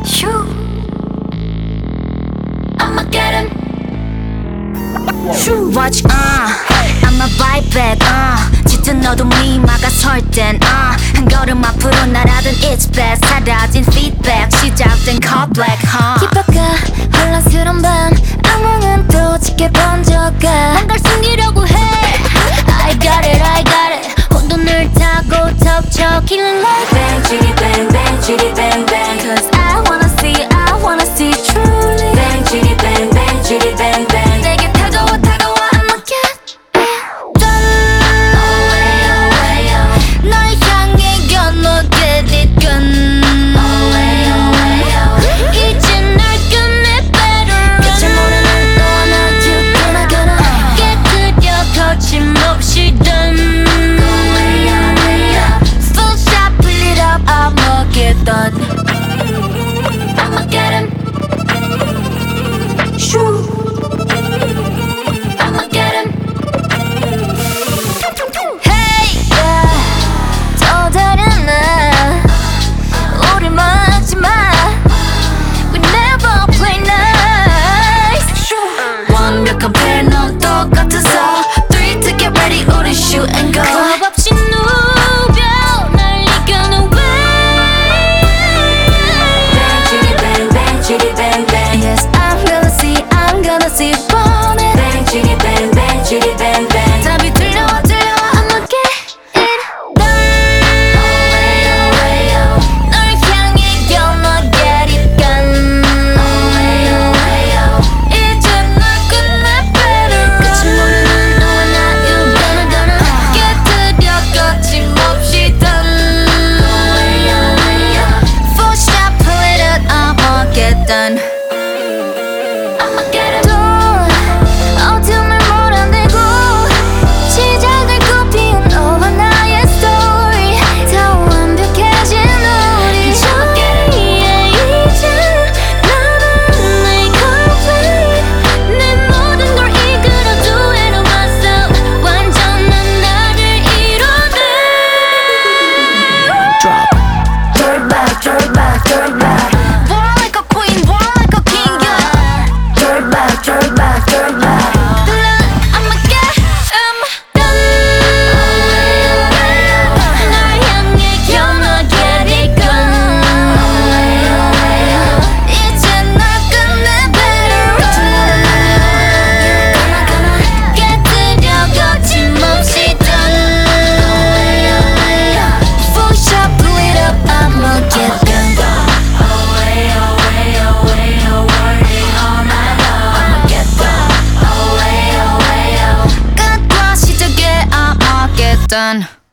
Shoo. I'ma get him. Shoo. Watch, I'ma bite back, 짙은 어둠 이 막아설 땐, 한 걸음 앞으로 날아든 it's best. 사라진 feedback, 시작된 call black, 뒷바가 혼란스러운 밤 악몽은 또 짙게 번져가. 뭔가를 숨기려고 해. I got it, I got it. 혼돈을 타고 덮쳐 killing like bang, chitty bang, bang, chitty bang, bang. Cause I wanna see truly. Bang, chitty bang, bang, chitty bang, bang. 내게 다가와 I'ma get it done. Away, away, away. 널 향해 건너 get it done. Away, away, away. 이제 날 끝내 better. 끝을 모르는 너와 나 together. 깨뜨려 거침없이 done. Away, away, away. Full shot, pull it up, I'ma get done. I'ma get him. Shoo. I'ma get him. Hey, 또 다른 나 우리 막지 마. We never play nice. 완벽한 패널 똑같아서 3 to get ready 우리 shoot and go. 겁 없이 누벼 날 이겨는 way. Bang, chitty bang, bang, chitty bang, bang. Yes, I'm gonna see 뻔해. Bang, chitty bang, bang, chitty bang, bang. 답이 들려와 I'ma get it done. Away, away, away. 널 향해 건너 get it done. Away, away, away. 이제 널 끝내 better. 끝을 모르는 너와 나 you gonna 깨뜨려 거침없이 done. Away, away, away. Full shot, pull it up, I'ma get done. I'ma get him. 어둠을 몰아내고 시작을 꽃피운 너와 나의 story. 더 완벽해진 우리 저기에 이제 나만의 complete. 내 모든 걸 이끌어 두 해로 왔어. 완전한 나를 이뤄내. Drop. Throw it back, throw it back, throw it back. War like a queen, war like a king, yeah. Throw it back, throw it back, throw it back. I'ma get him done. 널 향해 건너 get it done. 이제 널 끝내 better. 깨뜨려 거침없이 done. Full shot, pull it up, I'ma get done. Away, away, away, away, all night long. I'ma get done. Away, away, away. 끝과 시작에 I'ma get done.